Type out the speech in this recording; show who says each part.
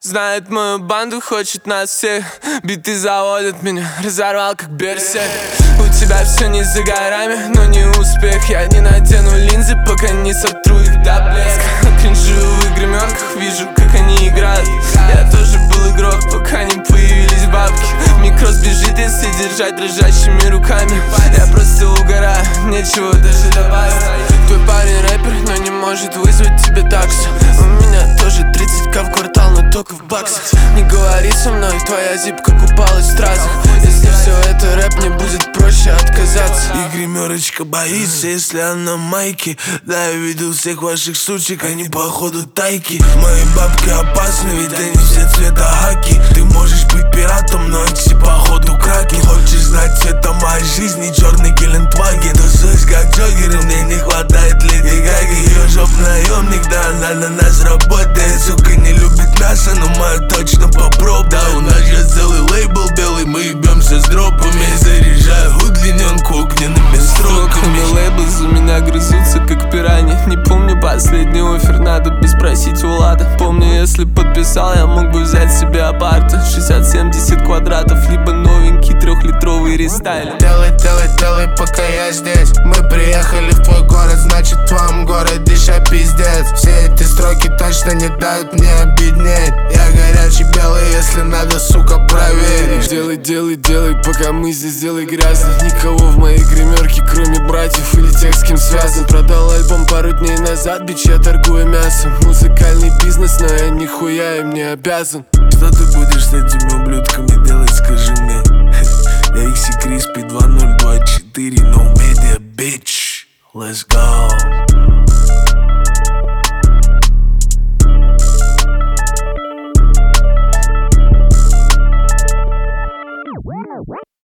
Speaker 1: Знает мою банду, хочет нас всех. Биты заводят меня, разорвал как берсерк. У тебя все не за горами, но не успех. Я не надену линзы, пока не сотру их до блеска. Кринжую в гримерках, вижу, как они играют. Я тоже был игрок, пока не появились бабки. Микрос бежит, если держать дрожащими руками. Я просто угораю, нечего даже добавить. Твой парень рэпер, но не может вызвать тебе таксу. У меня тоже 30к в квартал, но только в баксах. Не говори со мной, твоя зипка купалась в стразах. Если все это рэп, мне будет проще отказаться.
Speaker 2: И гримерочка боится, если она майки. Да, я видел всех ваших сучек, они походу тайки. Мои бабки опасны, ведь они все цвета хаки. Ты можешь быть пиратом, но эти походу краки. Хочешь знать цвета моей жизни, черный Гелендваген. Тусуюсь как Джокер, мне не хватает Леди Гаги. Ее жоп наемник, да она на нас работает. Сука не любит мясо, но мою точно попробуй. Да, у нас же целый лейбл белый, мы ебемся с дропами. Заряжаю удлиненку огненными строками.
Speaker 1: Лейблы за меня грызутся как пираньи. Не помню последний оффер, надо бы спросить у Влада. Помню, если подписал, я мог бы взять себе апарт 60-70 квадратов, либо новенький 3-литровый рестайлинг.
Speaker 3: Делай, пока я здесь. Мы приехали в твой город, значит в твоем городе ща пиздец. Все эти строки точно не дают мне обеднеть. Я горячий белый, если надо, сука, проверить.
Speaker 1: Делай, пока мы здесь, делай грязно. Никого в моей гримерке, кроме братьев или тех, с кем связан. Продал альбом пару дней назад, бич, я торгую мясом. Музыкальный бизнес, но я нихуя им не обязан.
Speaker 2: Что ты будешь с этими ублюдками делать, скажи мне? Я Икси Криспи 2024, no media, bitch. Let's go.